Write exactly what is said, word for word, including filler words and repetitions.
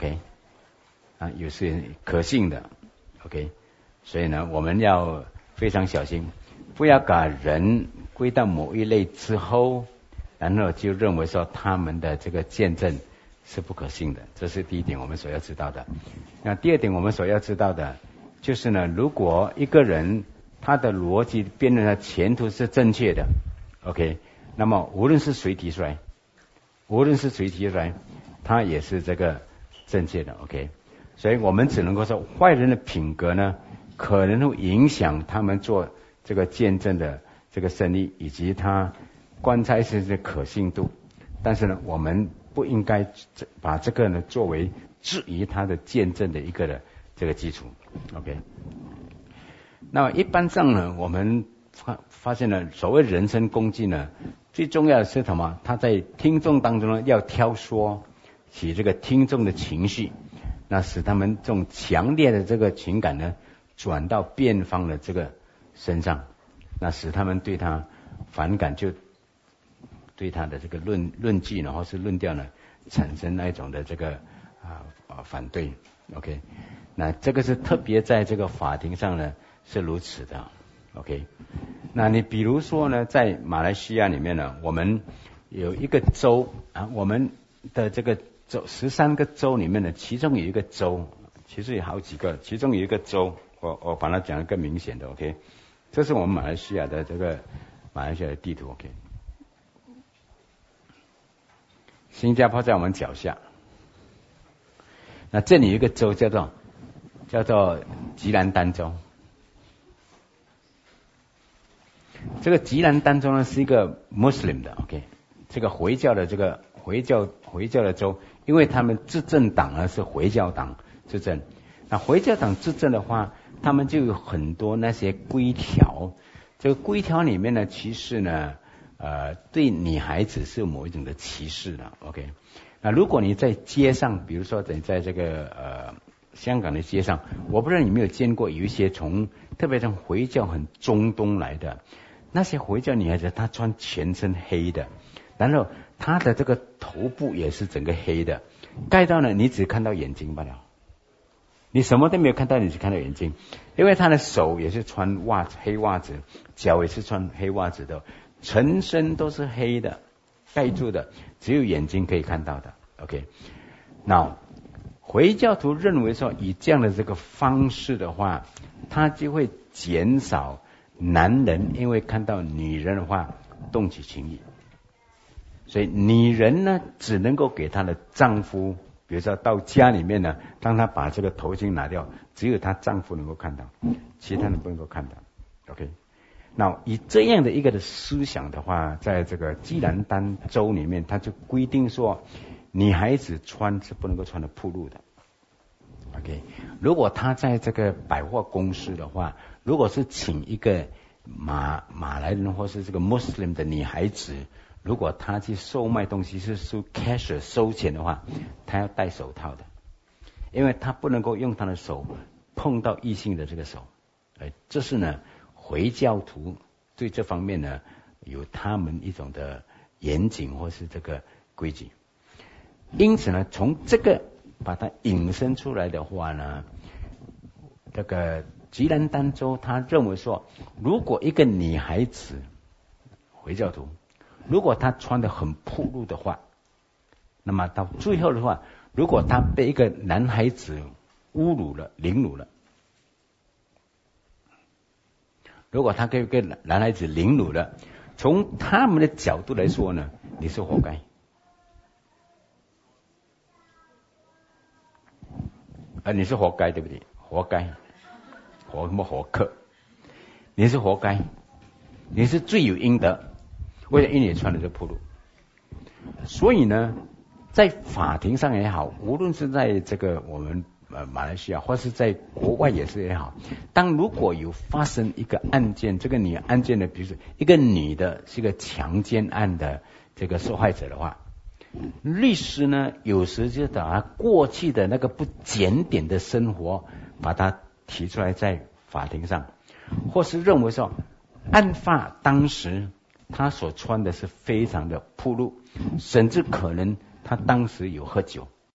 OK， 啊，有是可信的 ，OK， 所以呢，我们要非常小心，不要把人归到某一类之后，然后就认为说他们的这个见证是不可信的，这是第一点我们所要知道的。那第二点我们所要知道的就是呢，如果一个人他的逻辑辩论的前途是正确的 ，OK， 那么无论是谁提出来，无论是谁提出来，他也是这个正确的 ，OK。所以我们只能够说，坏人的品格呢，可能会影响他们做这个见证的这个生意，以及他观察是的可信度。但是呢，我们不应该把这个呢作为质疑他的见证的一个的这个基础 ，OK。那么一般上呢，我们发发现了所谓人身攻击呢，最重要的是什么？他在听众当中呢，要挑唆起这个听众的情绪，那使他们这种强烈的这个情感呢，转到辩方的这个身上，那使他们对他反感，就对他的这个论论据呢，或是论调呢，产生那一种的这个啊啊反对 ，OK。那这个是特别在这个法庭上呢是如此的 ，OK。那你比如说呢，在马来西亚里面呢，我们有一个州啊，我们的这个州十三个州里面呢，其中有一个州，其实有好几个，其中有一个州，我我把它讲得更明显的 ，OK。这是我们马来西亚的这个马来西亚的地图 ，OK。新加坡在我们脚下，那这里有一个州叫做叫做吉兰丹州。这个吉兰丹州呢是一个 Muslim 的 ，OK， 这个回教的这个回教回教的州，因为他们执政党呢是回教党执政，那回教党执政的话，他们就有很多那些规条，这个规条里面呢，其实呢。呃，对女孩子是某一种的歧视的 ，OK。那如果你在街上，比如说在在这个呃香港的街上，我不知道你有没有见过有一些从特别从回教很中东来的那些回教女孩子，她穿全身黑的，然后她的这个头部也是整个黑的，盖到呢你只看到眼睛罢了，你什么都没有看到，你只看到眼睛，因为她的手也是穿袜子黑袜子，脚也是穿黑袜子的。全身都是黑的，盖住的，只有眼睛可以看到的 ，OK。那回教徒认为说，以这样的这个方式的话，他就会减少男人因为看到女人的话动起情欲，所以女人呢只能够给她的丈夫，比如说到家里面呢，当她把这个头巾拿掉，只有她丈夫能够看到，其他人不能够看到 ，OK。那以这样的一个的思想的话，在这个吉兰丹州里面，他就规定说，女孩子穿是不能够穿的暴露的。OK， 如果他在这个百货公司的话，如果是请一个马马来人或是这个 Muslim 的女孩子，如果他去售卖东西是收 cash 收钱的话，他要戴手套的，因为他不能够用他的手碰到异性的这个手。哎，这是呢。回教徒对这方面呢有他们一种的严谨或是这个规矩，因此呢从这个把它引申出来的话呢，这个吉兰丹州他认为说，如果一个女孩子回教徒，如果她穿得很暴露的话，那么到最后的话，如果她被一个男孩子侮辱了凌辱了，如果他给给男孩子凌辱了，从他们的角度来说呢，你是活该。啊，你是活该，对不对？活该，活什么活客？你是活该，你是罪有应得。为了因为你穿的这暴露，所以呢，在法庭上也好，无论是在这个我们。呃，马来西亚或是在国外也是也好，当如果有发生一个案件，这个女案件呢，比如说一个女的是个强奸案的这个受害者的话，律师呢有时就把他过去的那个不检点的生活，把它提出来在法庭上，或是认为说，案发当时他所穿的是非常的暴露，甚至可能他当时有喝酒。